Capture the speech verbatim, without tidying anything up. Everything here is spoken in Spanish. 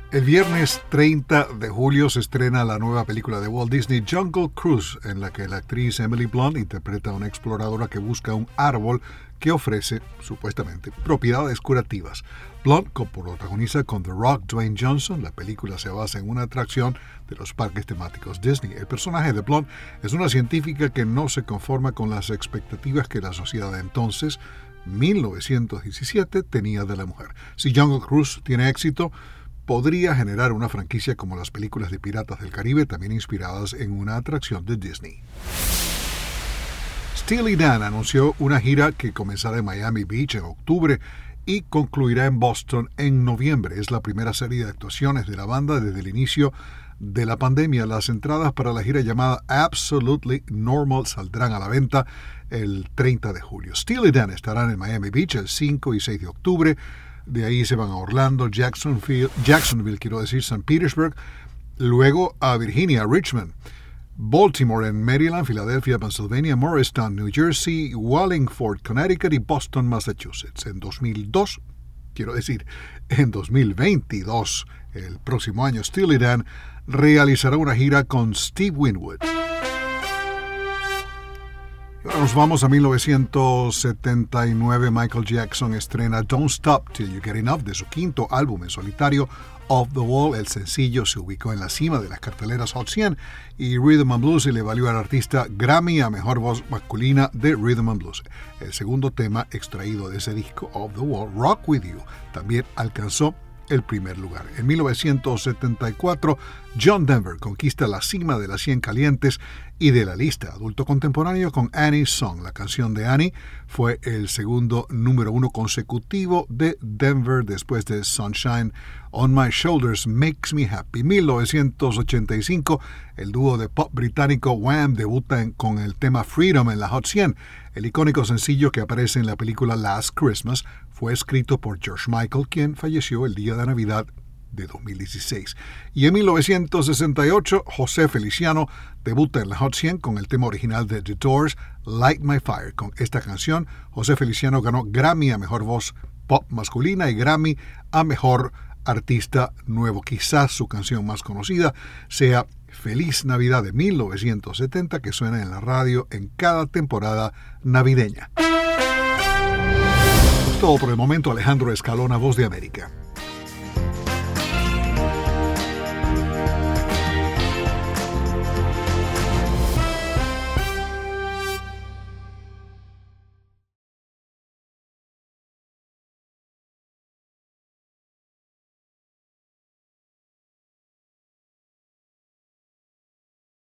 El viernes treinta de julio se estrena la nueva película de Walt Disney, Jungle Cruise, en la que la actriz Emily Blunt interpreta a una exploradora que busca un árbol que ofrece, supuestamente, propiedades curativas. Blunt coprotagoniza con The Rock, Dwayne Johnson. La película se basa en una atracción de los parques temáticos Disney. El personaje de Blunt es una científica que no se conforma con las expectativas que la sociedad de entonces, mil novecientos diecisiete, tenía de la mujer. Si Jungle Cruise tiene éxito, podría generar una franquicia como las películas de Piratas del Caribe, también inspiradas en una atracción de Disney. Steely Dan anunció una gira que comenzará en Miami Beach en octubre y concluirá en Boston en noviembre. Es la primera serie de actuaciones de la banda desde el inicio de la pandemia. Las entradas para la gira llamada Absolutely Normal saldrán a la venta el treinta de julio. Steely Dan estarán en Miami Beach el cinco y seis de octubre. De ahí se van a Orlando, Jacksonville, Jacksonville, quiero decir, San Petersburg, luego a Virginia, Richmond, Baltimore en Maryland, Filadelfia, Pennsylvania, Morristown, New Jersey, Wallingford, Connecticut y Boston, Massachusetts. En dos mil dos, quiero decir, en dos mil veintidós, el próximo año, Steely Dan realizará una gira con Steve Winwood. Ahora nos vamos a mil novecientos setenta y nueve. Michael Jackson estrena Don't Stop Till You Get Enough de su quinto álbum en solitario, Off the Wall. El sencillo se ubicó en la cima de las carteleras Hot cien y Rhythm and Blues y le valió al artista Grammy a Mejor Voz Masculina de Rhythm and Blues. El segundo tema extraído de ese disco, Off the Wall, Rock With You, también alcanzó el primer lugar. En mil novecientos setenta y cuatro, John Denver conquista la cima de las cien calientes y de la lista adulto contemporáneo con Annie's Song. La canción de Annie fue el segundo número uno consecutivo de Denver después de Sunshine on My Shoulders Makes Me Happy. mil novecientos ochenta y cinco, el dúo de pop británico Wham debuta en, con el tema Freedom en la Hot cien. El icónico sencillo que aparece en la película Last Christmas fue escrito por George Michael, quien falleció el día de Navidad de dos mil dieciséis. Y en mil novecientos sesenta y ocho, José Feliciano debuta en la Hot cien con el tema original de The Doors, Light My Fire. Con esta canción, José Feliciano ganó Grammy a Mejor Voz Pop Masculina y Grammy a Mejor Artista Nuevo. Quizás su canción más conocida sea Feliz Navidad de mil novecientos setenta, que suena en la radio en cada temporada navideña. Es todo por el momento. Alejandro Escalona, Voz de América.